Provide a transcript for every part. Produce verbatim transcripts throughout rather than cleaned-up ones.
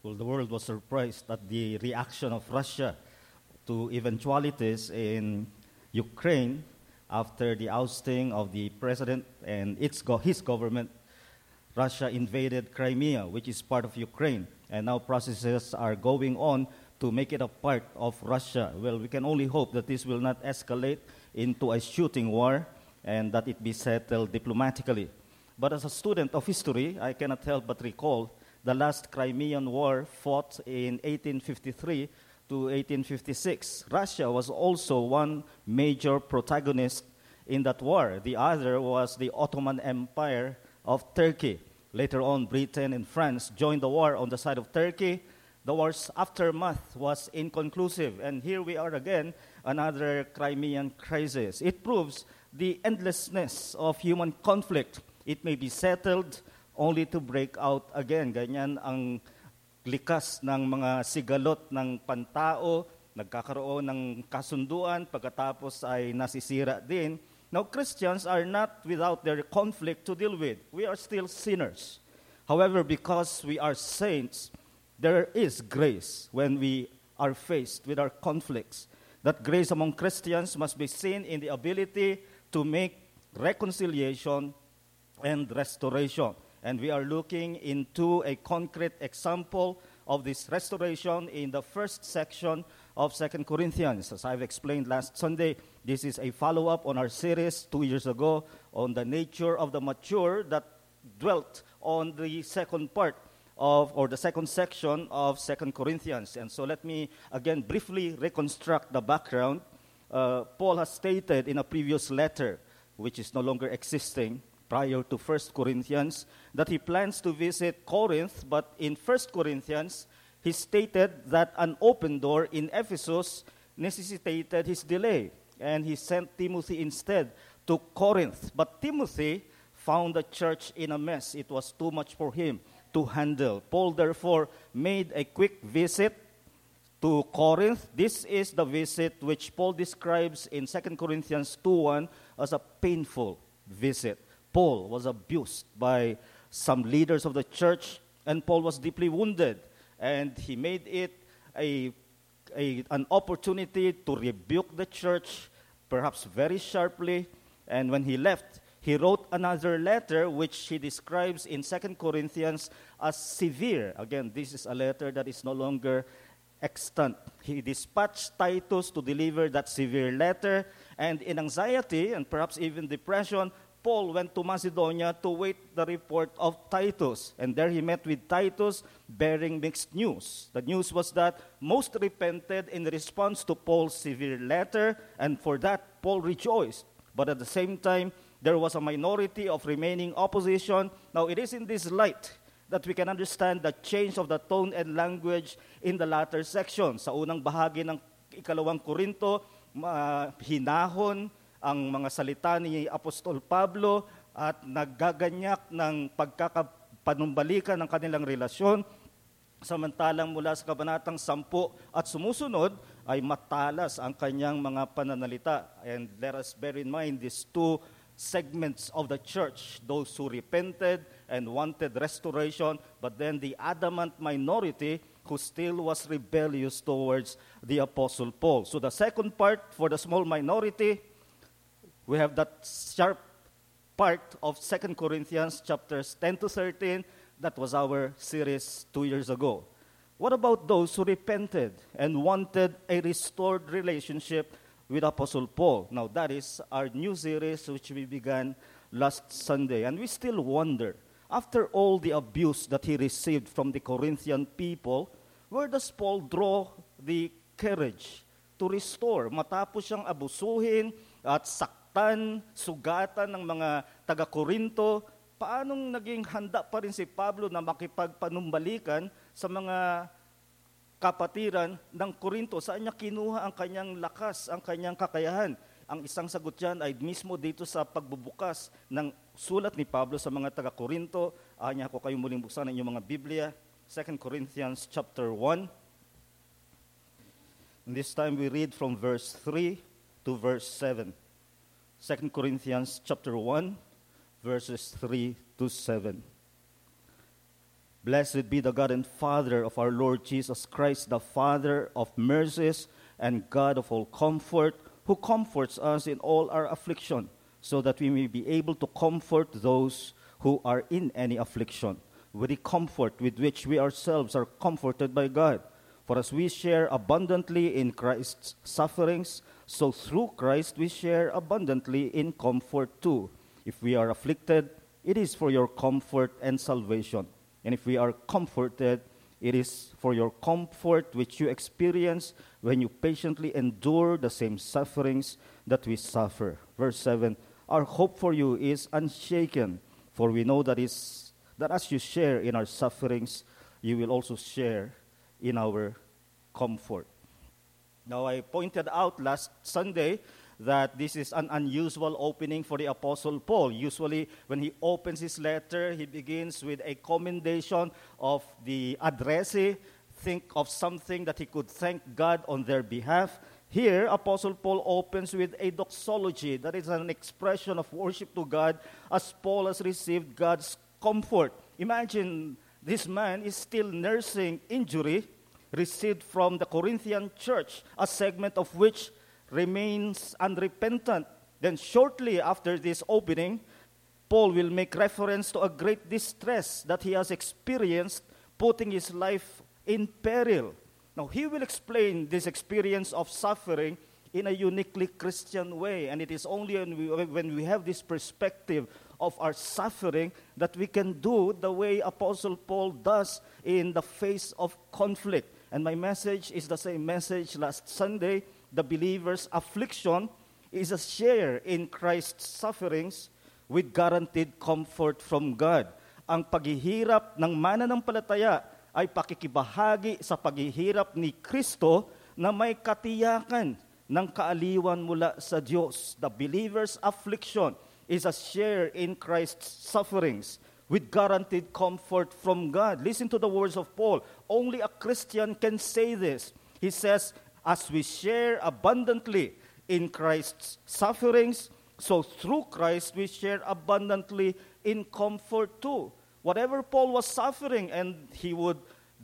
Well, the world was surprised at the reaction of Russia to eventualities in Ukraine after the ousting of the president and its go- his government. Russia invaded Crimea, which is part of Ukraine, and now processes are going on to make it a part of Russia. Well, we can only hope that this will not escalate into a shooting war and that it be settled diplomatically. But as a student of history, I cannot help but recall the last Crimean War fought in eighteen fifty-three to eighteen fifty-six. Russia was also one major protagonist in that war. The other was the Ottoman Empire of Turkey. Later on, Britain and France joined the war on the side of Turkey. The war's aftermath was inconclusive, and here we are again, another Crimean crisis. It proves the endlessness of human conflict. It may be settled only to break out again. Ganyan ang likas ng mga sigalot ng pantao, nagkakaroon ng kasunduan, pagkatapos ay nasisira din. Now, Christians are not without their conflict to deal with. We are still sinners. However, because we are saints, there is grace when we are faced with our conflicts. That grace among Christians must be seen in the ability to make reconciliation and restoration. And we are looking into a concrete example of this restoration in the first section of Second Corinthians. As I've explained last Sunday, this is a follow-up on our series two years ago on the nature of the mature that dwelt on the second part of, or the second section of Second Corinthians. And so let me again briefly reconstruct the background. Uh, Paul has stated in a previous letter, which is no longer existing, prior to First Corinthians, that he plans to visit Corinth, but in First Corinthians, he stated that an open door in Ephesus necessitated his delay, and he sent Timothy instead to Corinth. But Timothy found the church in a mess. It was too much for him to handle. Paul, therefore, made a quick visit to Corinth. This is the visit which Paul describes in Second Corinthians two one as a painful visit. Paul was abused by some leaders of the church, and Paul was deeply wounded. And he made it a, a, an opportunity to rebuke the church, perhaps very sharply. And when he left, he wrote another letter, which he describes in Second Corinthians as severe. Again, this is a letter that is no longer extant. He dispatched Titus to deliver that severe letter, and in anxiety and perhaps even depression, Paul went to Macedonia to wait the report of Titus. And there he met with Titus bearing mixed news. The news was that most repented in response to Paul's severe letter, and for that Paul rejoiced. But at the same time, there was a minority of remaining opposition. Now, it is in this light that we can understand the change of the tone and language in the latter section. Sa unang bahagi ng ikalawang Korinto, uh, hinahon ang mga salita ni Apostol Pablo at naggaganyak ng pagkakapanumbalikan ng kanilang relasyon. Samantalang mula sa kabanatang sampu at sumusunod ay matalas ang kanyang mga pananalita. And let us bear in mind these two segments of the church, those who repented and wanted restoration, but then the adamant minority who still was rebellious towards the Apostle Paul. So the second part, for the small minority, we have that sharp part of Second Corinthians chapters ten to thirteen. That was our series two years ago. What about those who repented and wanted a restored relationship with Apostle Paul? Now, that is our new series which we began last Sunday. And we still wonder, after all the abuse that he received from the Corinthian people, where does Paul draw the courage to restore? Matapos siyang abusuhin at saktan, sugatan ng mga taga-Korinto, paanong naging handa pa rin si Pablo na makipagpanumbalikan sa mga kapatiran ng Korinto? Saan niya kinuha ang kanyang lakas, ang kanyang kakayahan? Ang isang sagot dyan ay mismo dito sa pagbubukas ng sulat ni Pablo sa mga taga-Korinto. Anya ko kayo muling buksan ang inyong mga Biblia. Second Corinthians chapter one. And this time we read from verse three to verse seven. Second Corinthians chapter one, verses three to seven. Blessed be the God and Father of our Lord Jesus Christ, the Father of mercies and God of all comfort, who comforts us in all our affliction, so that we may be able to comfort those who are in any affliction, with the comfort with which we ourselves are comforted by God. For as we share abundantly in Christ's sufferings, so through Christ we share abundantly in comfort too. If we are afflicted, it is for your comfort and salvation. And if we are comforted, it is for your comfort which you experience when you patiently endure the same sufferings that we suffer. Verse seven, our hope for you is unshaken, for we know that is that as you share in our sufferings, you will also share in our comfort. Now, I pointed out last Sunday that this is an unusual opening for the Apostle Paul. Usually, when he opens his letter, he begins with a commendation of the addressee, think of something that he could thank God on their behalf. Here, Apostle Paul opens with a doxology, that is an expression of worship to God as Paul has received God's comfort. Imagine this man is still nursing injury received from the Corinthian church, a segment of which remains unrepentant. Then shortly after this opening, Paul will make reference to a great distress that he has experienced, putting his life in peril. Now, he will explain this experience of suffering in a uniquely Christian way, and it is only when we, when we have this perspective of our suffering that we can do the way Apostle Paul does in the face of conflict. And my message is the same message last Sunday. The believer's affliction is a share in Christ's sufferings with guaranteed comfort from God. Ang paghihirap ng mananampalataya ay pakikibahagi sa paghihirap ni Kristo na may katiyakan ng kaaliwan mula sa Diyos. The believer's affliction is a share in Christ's sufferings with guaranteed comfort from God. Listen to the words of Paul. Only a Christian can say this. He says, as we share abundantly in Christ's sufferings, so through Christ we share abundantly in comfort too. Whatever Paul was suffering, and he would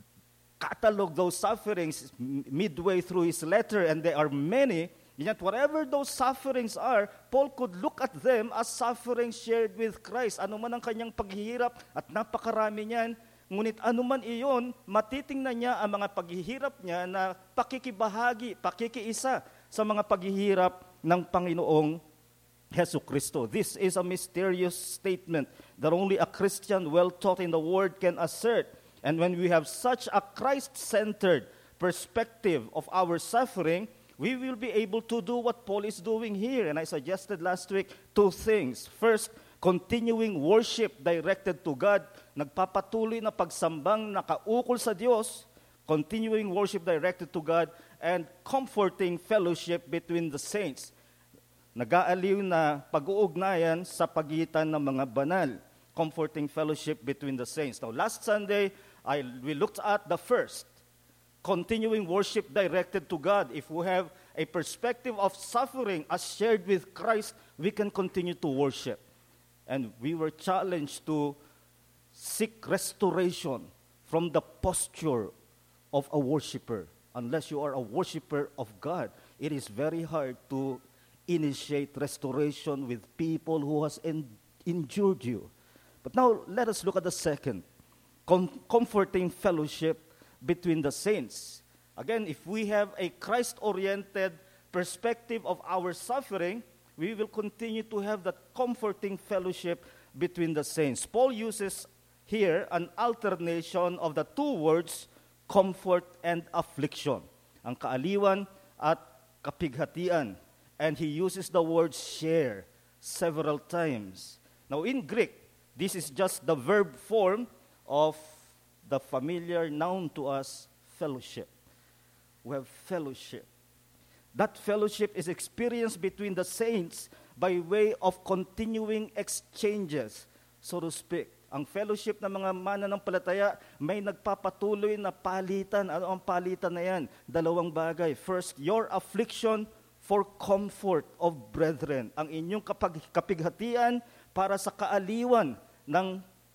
catalog those sufferings midway through his letter, and there are many, yet whatever those sufferings are, Paul could look at them as sufferings shared with Christ. Ano man ang kanyang paghihirap, at napakarami niyan, ngunit anuman iyon, matitingnan niya ang mga paghihirap niya na pakikibahagi, pakikiisa sa mga paghihirap ng Panginoong Hesus Kristo. This is a mysterious statement that only a Christian well taught in the Word can assert. And when we have such a Christ-centered perspective of our suffering, we will be able to do what Paul is doing here. And I suggested last week two things. First, continuing worship directed to God, nagpapatuloy na pagsambang nakaukol sa Diyos, continuing worship directed to God, and comforting fellowship between the saints. Nag-aaliw na pag-uugnayan sa pagitan ng mga banal, comforting fellowship between the saints. Now, last Sunday, I, we looked at the first, continuing worship directed to God. If we have a perspective of suffering as shared with Christ, we can continue to worship. And we were challenged to seek restoration from the posture of a worshiper. Unless you are a worshiper of God, it is very hard to initiate restoration with people who has en- injured you. But now, let us look at the second, com- comforting fellowship between the saints. Again, if we have a Christ-oriented perspective of our suffering, we will continue to have that comforting fellowship between the saints. Paul uses here an alternation of the two words, comfort and affliction. Ang kaaliwan at kapighatian. And he uses the word share several times. Now in Greek, this is just the verb form of the familiar noun to us, fellowship. We have fellowship. That fellowship is experienced between the saints by way of continuing exchanges, so to speak. Ang fellowship ng mga mananampalataya, may nagpapatuloy na palitan. Ano ang palitan na yan? Dalawang bagay. First, your affliction for comfort of brethren. Ang inyong kapag, kapighatian para sa kaaliwan ng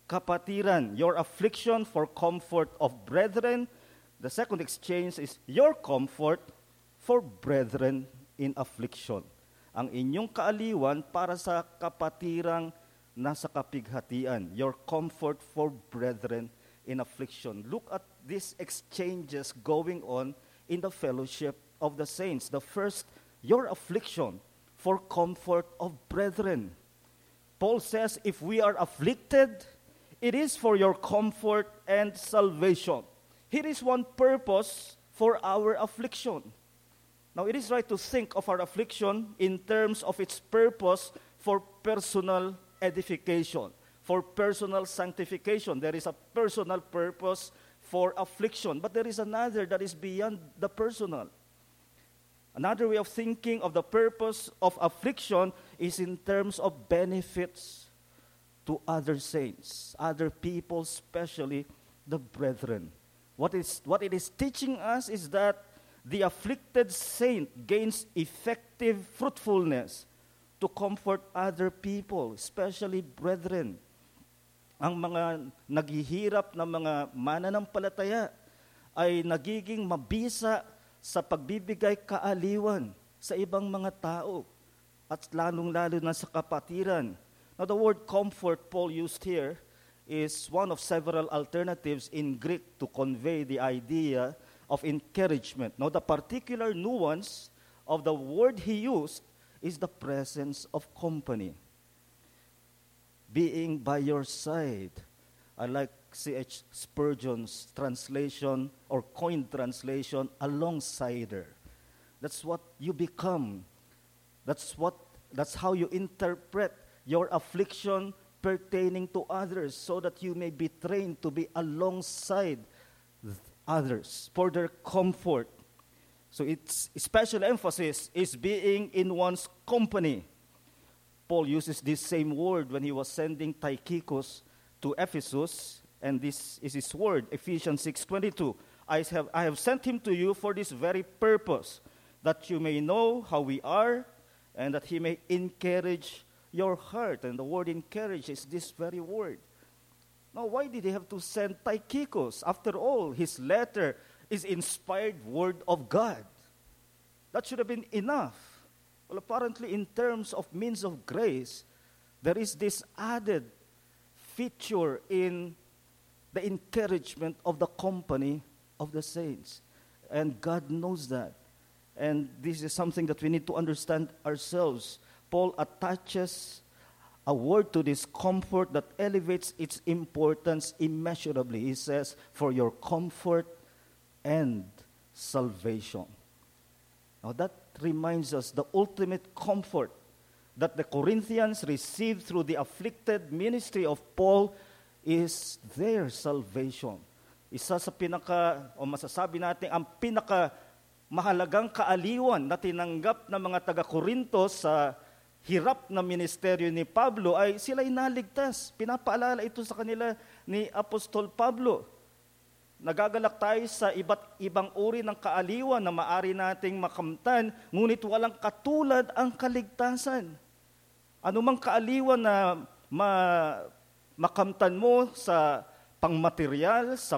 kapatiran, your affliction for comfort of brethren. The second exchange is your comfort for brethren in affliction. Ang inyong kaaliwan para sa kapatirang nasa kapighatian. Your comfort for brethren in affliction. Look at these exchanges going on in the fellowship of the saints. The first, your affliction for comfort of brethren. Paul says, if we are afflicted, it is for your comfort and salvation. Here is one purpose for our affliction. Now, it is right to think of our affliction in terms of its purpose for personal edification, for personal sanctification. There is a personal purpose for affliction, but there is another that is beyond the personal. Another way of thinking of the purpose of affliction is in terms of benefits to other saints, other people, especially the brethren. What is what it is teaching us is that the afflicted saint gains effective fruitfulness to comfort other people, especially brethren. Ang mga naghihirap na mga mananampalataya ay nagiging mabisa sa pagbibigay kaaliwan sa ibang mga tao at lalong-lalo na sa kapatiran. Now the word comfort Paul used here is one of several alternatives in Greek to convey the idea of encouragement. Now, the particular nuance of the word he used is the presence of company. Being by your side. I like C H Spurgeon's translation or coined translation, alongside-er. That's what you become. That's what. That's how you interpret your affliction pertaining to others, so that you may be trained to be alongside others for their comfort. So its special emphasis is being in one's company. Paul uses this same word when he was sending Tychicus to Ephesus, and this is his word, Ephesians six twenty-two. I have, I have sent him to you for this very purpose, that you may know how we are, and that he may encourage your heart. And the word encourage is this very word. Now, why did he have to send Tychicus? After all, his letter is inspired word of God. That should have been enough. Well, apparently, in terms of means of grace, there is this added feature in the encouragement of the company of the saints. And God knows that. And this is something that we need to understand ourselves. Paul attaches a word to this comfort that elevates its importance immeasurably. He says, for your comfort and salvation. Now that reminds us the ultimate comfort that the Corinthians received through the afflicted ministry of Paul is their salvation. Isa sa pinaka, o masasabi natin, ang pinaka mahalagang kaaliwan na tinanggap ng mga taga-Korinto sa hirap na ministeryo ni Pablo ay sila'y naligtas. Pinapaalala ito sa kanila ni Apostol Pablo. Nagagalak tayo sa iba't ibang uri ng kaaliwan na maari nating makamtan, ngunit walang katulad ang kaligtasan. Anumang kaaliwan na ma, makamtan mo sa pangmaterial, sa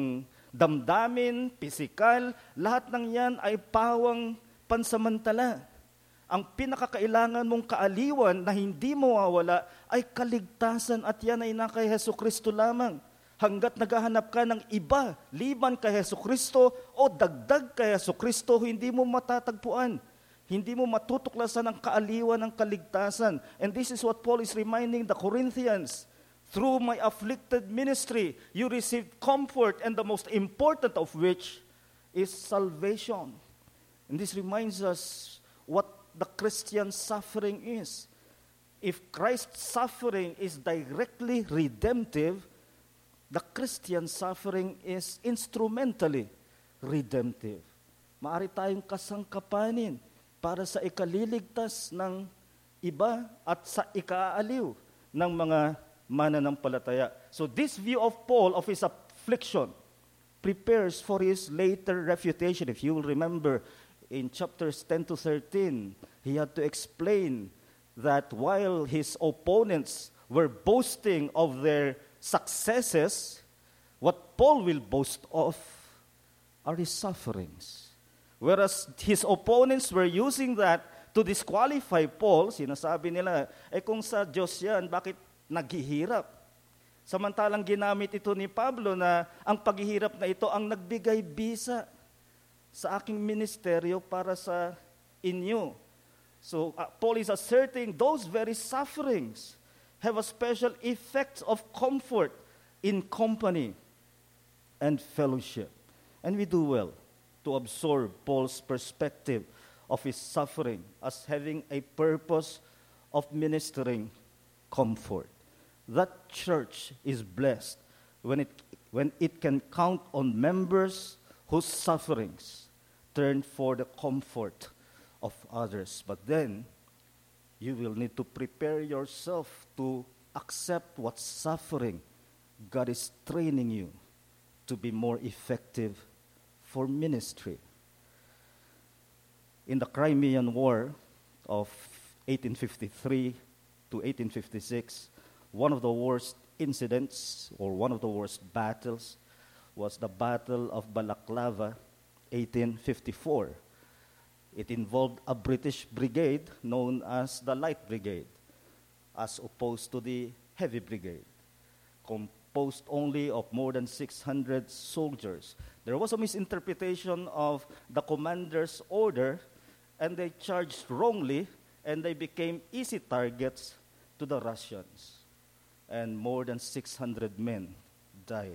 pangdamdamin, pisikal, lahat ng yan ay pawang pansamantala. Ang pinakakailangan mong kaaliwan na hindi mawawala ay kaligtasan, at yan ay na kay Hesukristo lamang. Hanggat naghahanap ka ng iba, liban kay Hesukristo o dagdag kay Hesukristo, hindi mo matatagpuan. Hindi mo matutuklasan ang kaaliwan ng kaligtasan. And this is what Paul is reminding the Corinthians. Through my afflicted ministry, you received comfort, and the most important of which is salvation. And this reminds us what the Christian suffering is. If Christ's suffering is directly redemptive, the Christian suffering is instrumentally redemptive. Maari tayong kasangkapanin para sa ikaliligtas ng iba at sa ikaaliw ng mga mananampalataya. So this view of Paul of his affliction prepares for his later refutation. If you will remember, in chapters ten to thirteen, he had to explain that while his opponents were boasting of their successes, what Paul will boast of are his sufferings. Whereas his opponents were using that to disqualify Paul, sinasabi nila, eh kung sa Diyos yan, bakit naghihirap? Samantalang ginamit ito ni Pablo na ang paghihirap na ito ang nagbigay bisa sa aking ministeryo para sa inyo. So uh, Paul is asserting those very sufferings have a special effect of comfort in company and fellowship. And we do well to absorb Paul's perspective of his suffering as having a purpose of ministering comfort. That church is blessed when it, when it can count on members whose sufferings turn for the comfort of others. But then, you will need to prepare yourself to accept what suffering God is training you to be more effective for ministry. In the Crimean War of eighteen fifty-three to eighteen fifty-six, one of the worst incidents or one of the worst battles was the Battle of Balaclava, eighteen fifty-four. It involved a British brigade known as the Light Brigade, as opposed to the Heavy Brigade, composed only of more than six hundred soldiers. There was a misinterpretation of the commander's order, and they charged wrongly, and they became easy targets to the Russians. And more than six hundred men died.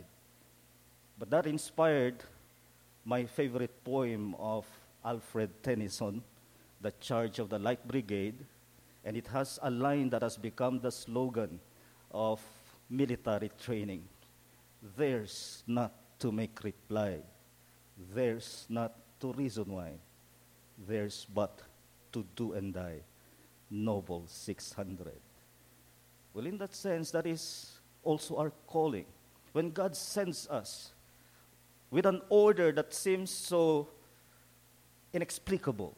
But that inspired my favorite poem of Alfred Tennyson, The Charge of the Light Brigade, and it has a line that has become the slogan of military training. Theirs not to make reply, theirs not to reason why, theirs but to do and die, noble six hundred. Well, in that sense, that is also our calling. When God sends us with an order that seems so inexplicable,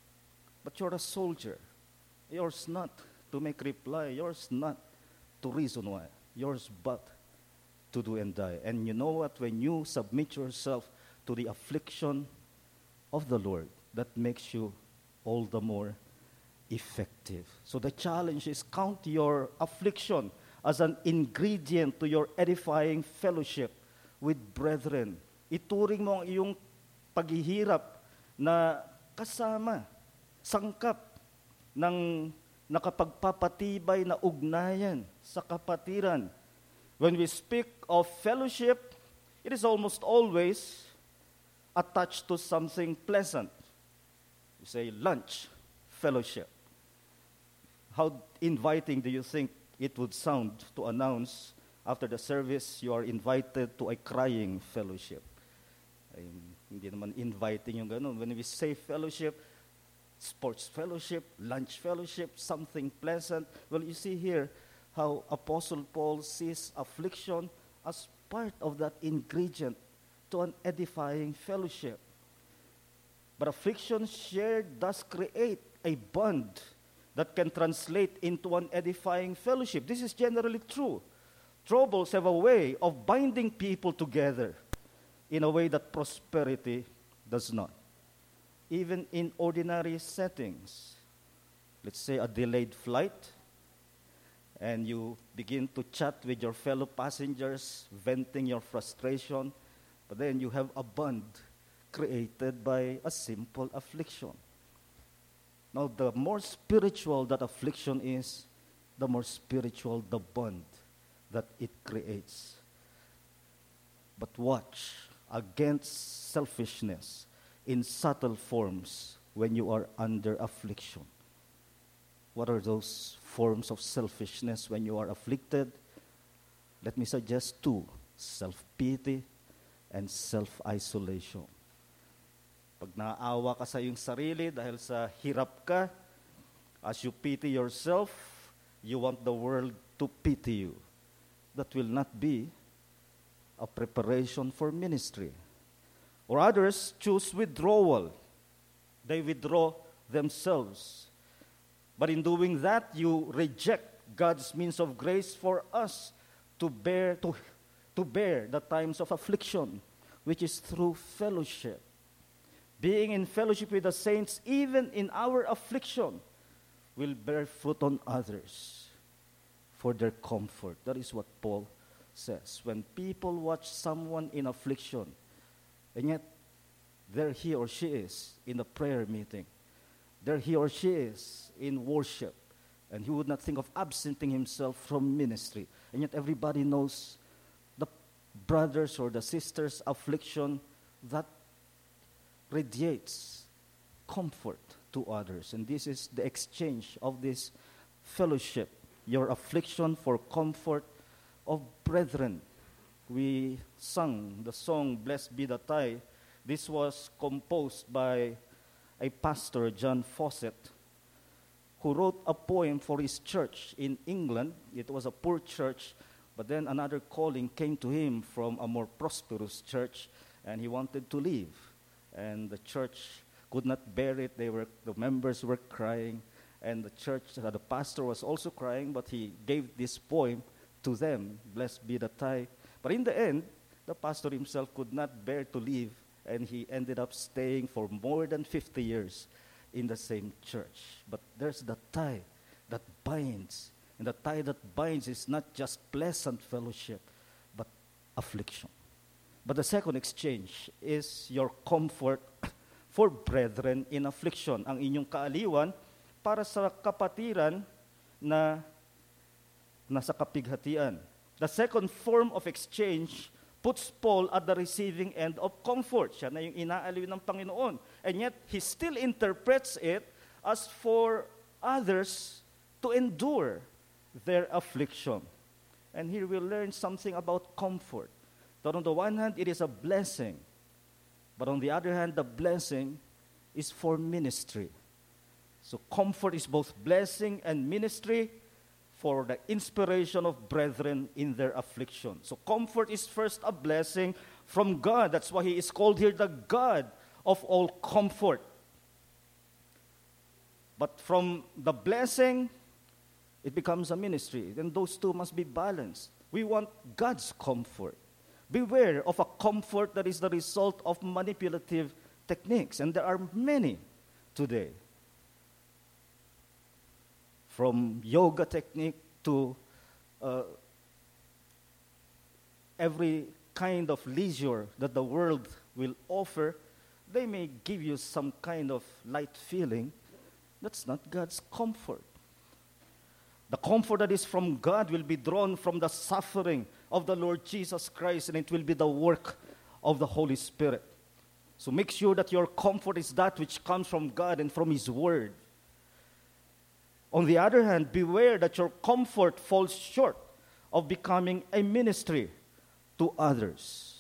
but you're a soldier, yours not to make reply, yours not to reason why, yours but to do and die. And you know what? When you submit yourself to the affliction of the Lord, that makes you all the more effective. So the challenge is count your affliction as an ingredient to your edifying fellowship with brethren. Ituring mo ang iyong paghihirap na kasama, sangkap ng nakapagpapatibay na ugnayan sa kapatiran. When we speak of fellowship, it is almost always attached to something pleasant. You say lunch, fellowship. How inviting do you think it would sound to announce after the service you are invited to a crying fellowship? Ay, hindi naman inviting yung ganun. When we say fellowship, sports fellowship, lunch fellowship, something pleasant. Well, you see here how Apostle Paul sees affliction as part of that ingredient to an edifying fellowship. But affliction shared does create a bond that can translate into an edifying fellowship. This is generally true. Troubles have a way of binding people together in a way that prosperity does not. Even in ordinary settings, let's say a delayed flight, and you begin to chat with your fellow passengers, venting your frustration, but then you have a bond created by a simple affliction. Now, the more spiritual that affliction is, the more spiritual the bond that it creates. But watch against selfishness in subtle forms when you are under affliction. What are those forms of selfishness when you are afflicted? Let me suggest two: self-pity and self-isolation. Pag naawa ka sa iyong sarili dahil sa hirap ka, as you pity yourself, you want the world to pity you. That will not be a preparation for ministry. Or others choose withdrawal. They withdraw themselves. But in doing that, you reject God's means of grace for us to bear to, to bear the times of affliction, which is through fellowship. Being in fellowship with the saints, even in our affliction, will bear fruit on others for their comfort. That is what Paul says. When people watch someone in affliction, and yet there he or she is in a prayer meeting, there he or she is in worship, and he would not think of absenting himself from ministry. And yet everybody knows the brothers or the sisters' affliction that radiates comfort to others. And this is the exchange of this fellowship, your affliction for comfort of brethren. We sung the song, Blessed Be the Tie. This was composed by a pastor, John Fawcett, who wrote a poem for his church in England. It was a poor church, but then another calling came to him from a more prosperous church, and he wanted to leave. And the church could not bear it. They were, the members were crying, and the church, uh, the pastor was also crying, but he gave this poem to them, Blessed Be the Tie. But in the end, the pastor himself could not bear to leave, and he ended up staying for more than fifty years in the same church. But there's the tie that binds, and the tie that binds is not just pleasant fellowship, but affliction. But the second exchange is your comfort for brethren in affliction. Ang inyong kaaliwan para sa kapatiran na nasa kapighatian. The second form of exchange puts Paul at the receiving end of comfort. Siya na yung inaaliw ng Panginoon. And yet, he still interprets it as for others to endure their affliction. And here we learn something about comfort. That on the one hand, it is a blessing. But on the other hand, the blessing is for ministry. So comfort is both blessing and ministry for the inspiration of brethren in their affliction. So comfort is first a blessing from God. That's why he is called here the God of all comfort. But from the blessing, it becomes a ministry. Then those two must be balanced. We want God's comfort. Beware of a comfort that is the result of manipulative techniques. And there are many today. From yoga technique to uh, every kind of leisure that the world will offer, they may give you some kind of light feeling. That's not God's comfort. The comfort that is from God will be drawn from the suffering of the Lord Jesus Christ, and it will be the work of the Holy Spirit. So make sure that your comfort is that which comes from God and from His Word. On the other hand, beware that your comfort falls short of becoming a ministry to others.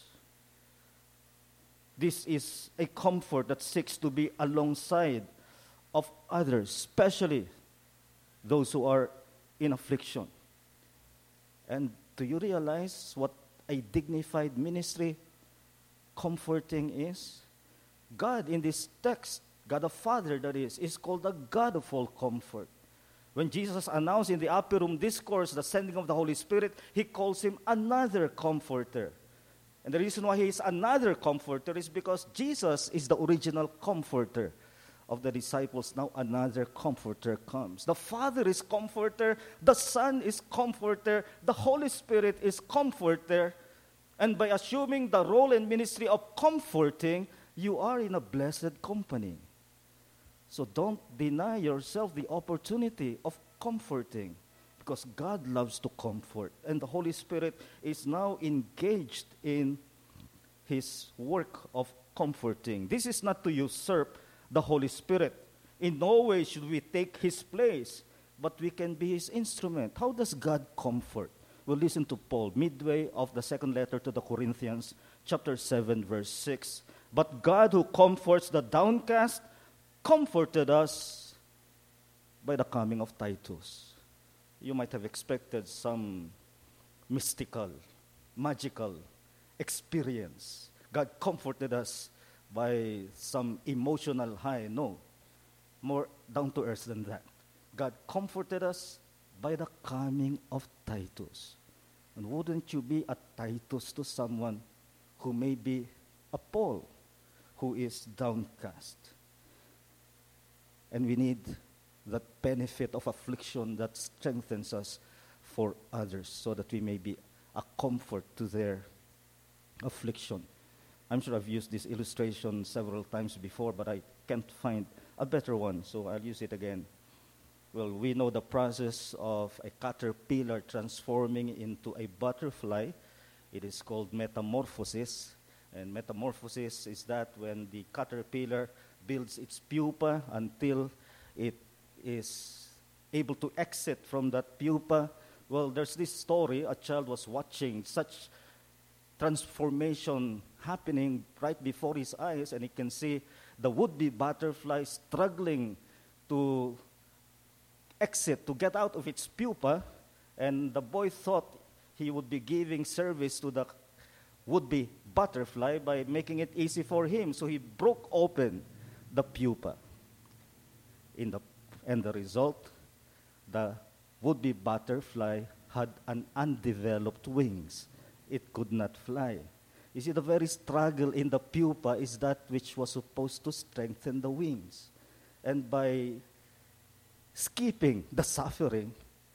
This is a comfort that seeks to be alongside of others, especially those who are in affliction. And do you realize what a dignified ministry comforting is? God in this text, God the Father that is, is called the God of all comfort. When Jesus announced in the upper room discourse the sending of the Holy Spirit, he calls him another comforter. And the reason why he is another comforter is because Jesus is the original comforter of the disciples. Now another comforter comes. The Father is comforter, the Son is comforter, the Holy Spirit is comforter. And by assuming the role and ministry of comforting, you are in a blessed company. So don't deny yourself the opportunity of comforting, because God loves to comfort. And the Holy Spirit is now engaged in His work of comforting. This is not to usurp the Holy Spirit. In no way should we take His place, but we can be His instrument. How does God comfort? We'll listen to Paul, midway of the second letter to the Corinthians, chapter seven, verse six. But God who comforts the downcast comforted us by the coming of Titus. You might have expected some mystical, magical experience. God comforted us by some emotional high. No, more down to earth than that. God comforted us by the coming of Titus. And wouldn't you be a Titus to someone who may be a Paul, who is downcast? And we need that benefit of affliction that strengthens us for others, so that we may be a comfort to their affliction. I'm sure I've used this illustration several times before, but I can't find a better one, so I'll use it again. Well, we know the process of a caterpillar transforming into a butterfly. It is called metamorphosis. And metamorphosis is that when the caterpillar builds its pupa until it is able to exit from that pupa. Well, there's this story. A child was watching such transformation happening right before his eyes, and he can see the would-be butterfly struggling to exit, to get out of its pupa, and the boy thought he would be giving service to the would-be butterfly by making it easy for him. So he broke open the pupa. In the, and the result, the would-be butterfly had an undeveloped wings. It could not fly. You see, the very struggle in the pupa is that which was supposed to strengthen the wings. And by skipping the suffering,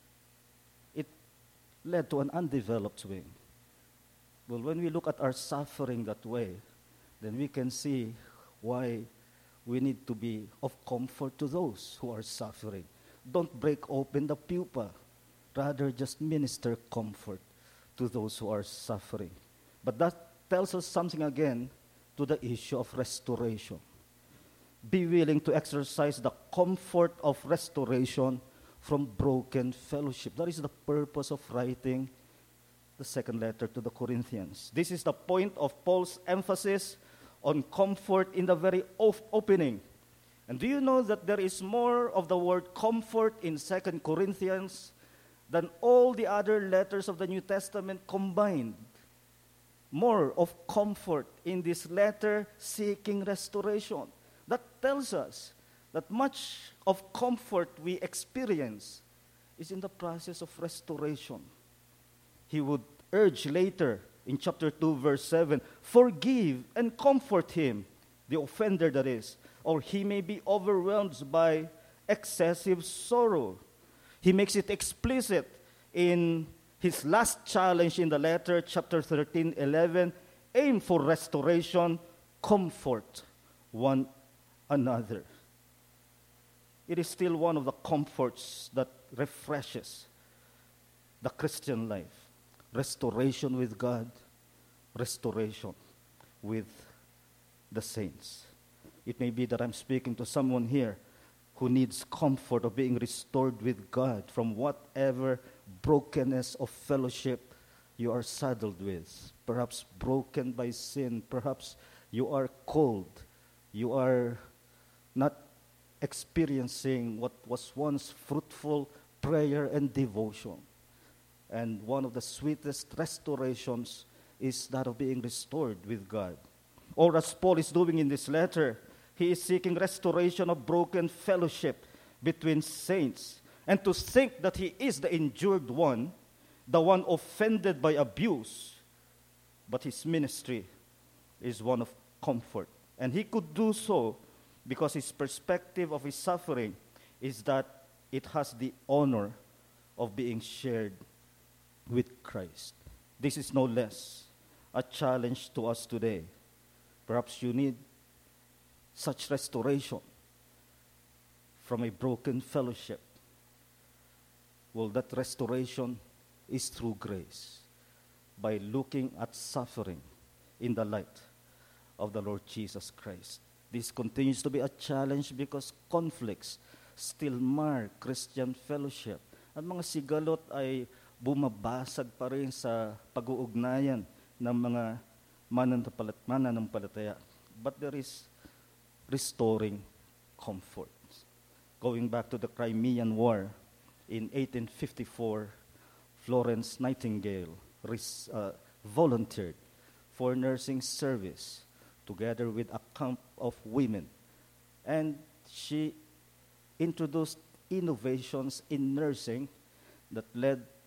it led to an undeveloped wing. Well, when we look at our suffering that way, then we can see why we need to be of comfort to those who are suffering. Don't break open the pupa. Rather, just minister comfort to those who are suffering. But that tells us something again to the issue of restoration. Be willing to exercise the comfort of restoration from broken fellowship. That is the purpose of writing the second letter to the Corinthians. This is the point of Paul's emphasis on comfort in the very op- opening. And do you know that there is more of the word comfort in Second Corinthians than all the other letters of the New Testament combined? More of comfort in this letter seeking restoration. That tells us that much of comfort we experience is in the process of restoration. He would urge later in chapter two, verse seven, forgive and comfort him, the offender that is, or he may be overwhelmed by excessive sorrow. He makes it explicit in his last challenge in the letter, chapter thirteen, eleven, aim for restoration, comfort one another. It is still one of the comforts that refreshes the Christian life. Restoration with God, restoration with the saints. It may be that I'm speaking to someone here who needs comfort of being restored with God from whatever brokenness of fellowship you are saddled with. Perhaps broken by sin. Perhaps you are cold. You are not experiencing what was once fruitful prayer and devotion. And one of the sweetest restorations is that of being restored with God. Or as Paul is doing in this letter, he is seeking restoration of broken fellowship between saints. And to think that he is the injured one, the one offended by abuse, but his ministry is one of comfort. And he could do so because his perspective of his suffering is that it has the honor of being shared with Christ. This is no less a challenge to us today. Perhaps you need such restoration from a broken fellowship. Well, that restoration is through grace, by looking at suffering in the light of the Lord Jesus Christ. This continues to be a challenge because conflicts still mar Christian fellowship. Ang mga sigalot ay bumabasag pa rin sa pag-uugnayan ng mga mananampalat- mananampalataya. But there is restoring comfort. Going back to the Crimean War, in eighteen fifty-four, Florence Nightingale res- uh, volunteered for nursing service together with a camp of women. And she introduced innovations in nursing that led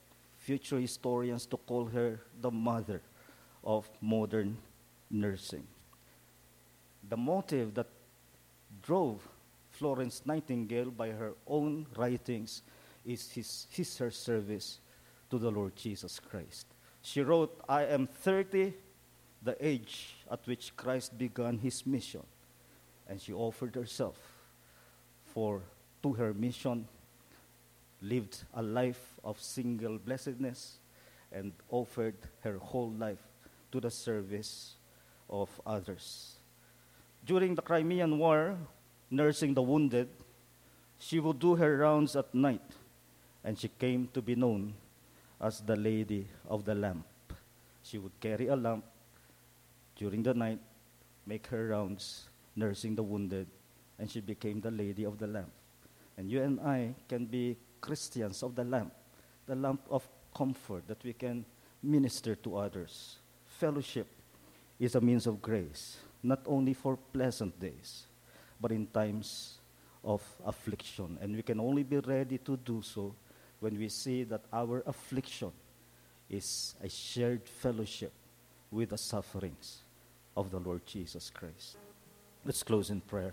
future historians to call her the mother of modern nursing. The motive that drove Florence Nightingale by her own writings is, his, is her service to the Lord Jesus Christ. She wrote, "I am thirty, the age at which Christ began his mission." And she offered herself for to her mission, lived a life of single blessedness, and offered her whole life to the service of others. During the Crimean War, nursing the wounded, she would do her rounds at night, and she came to be known as the Lady of the Lamp. She would carry a lamp during the night, make her rounds, nursing the wounded, and she became the Lady of the Lamp. And you and I can be Christians of the lamp, the lamp of comfort that we can minister to others. Fellowship is a means of grace, not only for pleasant days, but in times of affliction. And we can only be ready to do so when we see that our affliction is a shared fellowship with the sufferings of the Lord Jesus Christ. Let's close in prayer.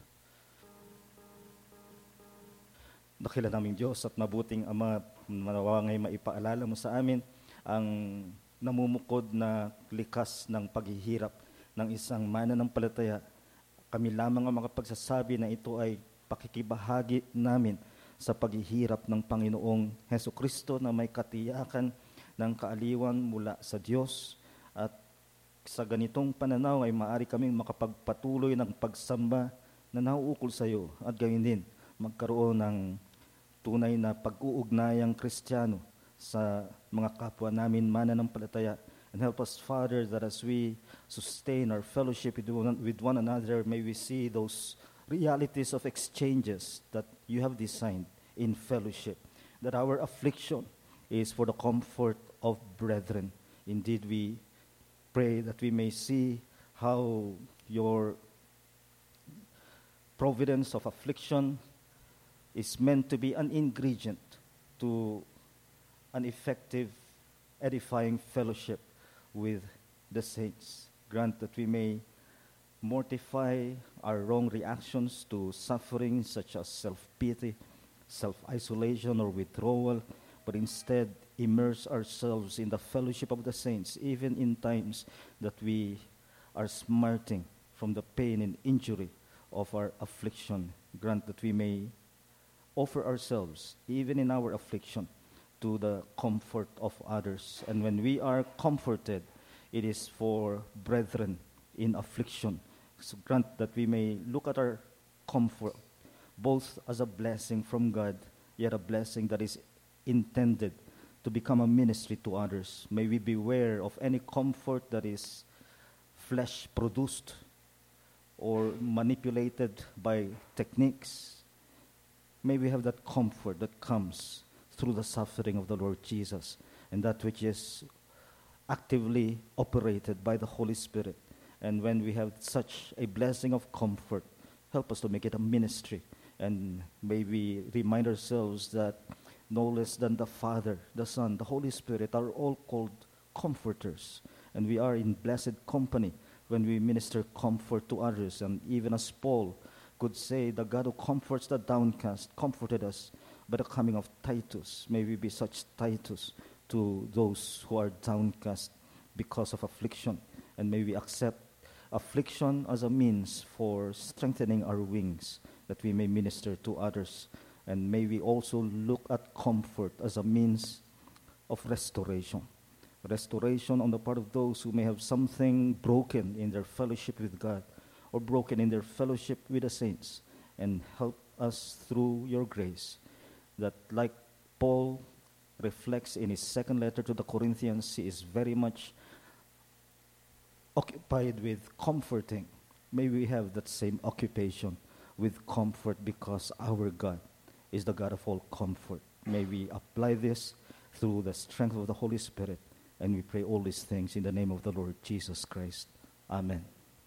Dakila naming Diyos at mabuting Ama, manawangay maipaalala mo sa amin ang namumukod na likas ng paghihirap ng isang mananampalataya. Kami lamang ang makapagsasabi na ito ay pakikibahagi namin sa paghihirap ng Panginoong Hesukristo na may katiyakan ng kaaliwan mula sa Diyos. At sa ganitong pananaw ay maaari kaming makapagpatuloy ng pagsamba na nauukol sa iyo at gayon din magkaroon ng tunay na pag-uugnayang Kristiyano sa mga kapwa namin mananampalataya. And help us, Father, that as we sustain our fellowship with one, with one another, may we see those realities of exchanges that you have designed in fellowship, that our affliction is for the comfort of brethren. Indeed, we pray that we may see how your providence of affliction is meant to be an ingredient to an effective, edifying fellowship with the saints. Grant that we may mortify our wrong reactions to suffering such as self-pity, self-isolation, or withdrawal, but instead immerse ourselves in the fellowship of the saints, even in times that we are smarting from the pain and injury of our affliction. Grant that we may offer ourselves, even in our affliction, to the comfort of others. And when we are comforted, it is for brethren in affliction. So grant that we may look at our comfort both as a blessing from God, yet a blessing that is intended to become a ministry to others. May we beware of any comfort that is flesh-produced or manipulated by techniques. May we have that comfort that comes through the suffering of the Lord Jesus, and that which is actively operated by the Holy Spirit. And when we have such a blessing of comfort, help us to make it a ministry. And may we remind ourselves that no less than the Father, the Son, the Holy Spirit are all called comforters. And we are in blessed company when we minister comfort to others. And even as Paul could say, the God who comforts the downcast comforted us by the coming of Titus. May we be such Titus to those who are downcast because of affliction. And may we accept affliction as a means for strengthening our wings, that we may minister to others. And may we also look at comfort as a means of restoration. Restoration on the part of those who may have something broken in their fellowship with God, or broken in their fellowship with the saints. And help us through your grace, that like Paul reflects in his second letter to the Corinthians, he is very much occupied with comforting. May we have that same occupation with comfort, because our God is the God of all comfort. May we apply this through the strength of the Holy Spirit. And we pray all these things in the name of the Lord Jesus Christ. Amen.